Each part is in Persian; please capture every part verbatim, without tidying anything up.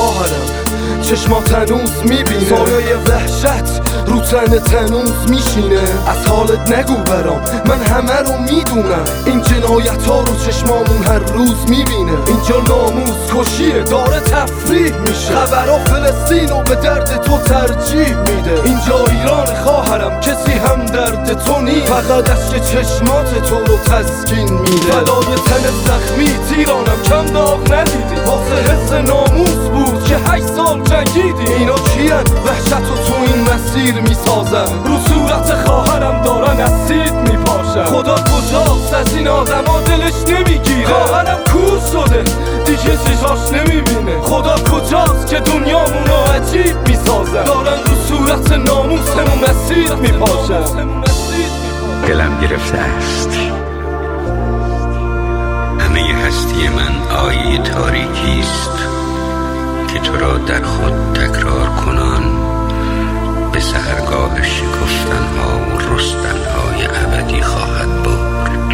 خواهرم چشمات هنوز میبینه سایه وحشت رو تن تنوز میشینه. از حالت نگو برام من همه رو میدونم، این جنایت ها رو چشمامون هر روز میبینه. اینجا ناموز کشیه داره تفریح میشه، خبرها فلسطین رو به درد تو ترجیح میده. اینجا ایران خواهرم کسی هم درد تو نی، فقط از که چشمات تو رو تسکین میده. فدای تن زخمی تیرانم کم داغ ندیدی، واسه حس ناموز بود که هشت سال جنگیدی. اینا کیان وحشت رو تو این مسیر میسازن، رو صورت خواهرم دارن اسید میپاشن. خدا کجاست از این آدم ها دلش نمیگیره، خواهرم کور شده دیگه چشاش نمیبینه. خدا کجاست که دنیامون رو عجیب میسازن، دارن رو صورت ناموسمون مسیر میپاشن. دلم گرفته است همه هستی من آیه تاریکی است که تو را در خود تکرار کنان به سحرگاه شکفتن ها و رستن های ابدی خواهد برد.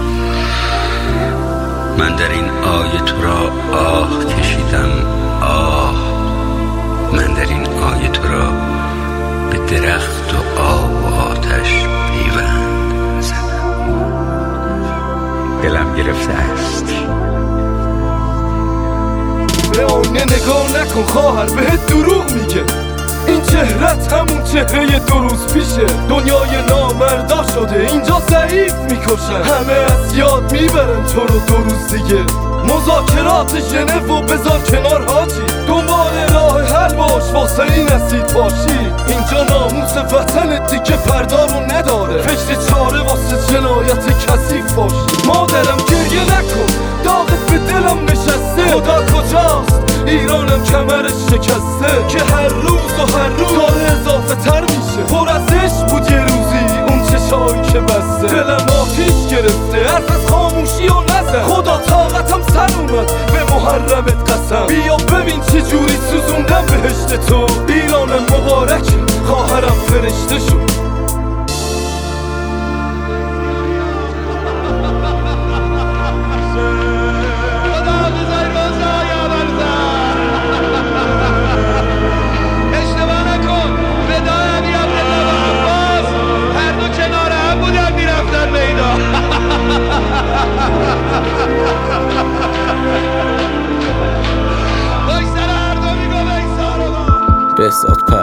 من در این آیه تو را آه کشیدم، آه من در این آیه تو را به درخت و آب و آتش پیوند زدم. دلم گرفته است. به آینه نگاه نکن خواهر بهت دروغ میگه، این چهرت همون چهره دو روز پیشه. دنیای نامردا شده اینجا ضعیف میکشن، همه از یاد میبرن تو رو دو روز دیگه. مذاکرات ژنو و بذار کنار حاجی، دنبال راه حل باش واسه این اسید باشی. اینجا ناموس وطنت دیگه فردا رو نداره، فکر چاره واسه جنایت کثیف باشی. مادرم گریه نکن داغت به دلم نشسته، خدا کجاست ایرانم کمرش شکسته که هر روز و هر روز داره اضافه تر میشه. پر از عشق بود یه روزی اون چشایی که بسته، دلم آتیش گرفته حرف از خاموشی و نزن. خدا طاقتم سر اومد به محرمت قسم، بیا ببین چه جوری سوزوندم بهشت تو. ایرانم مبارک خواهرم فرشته شد. بهزاد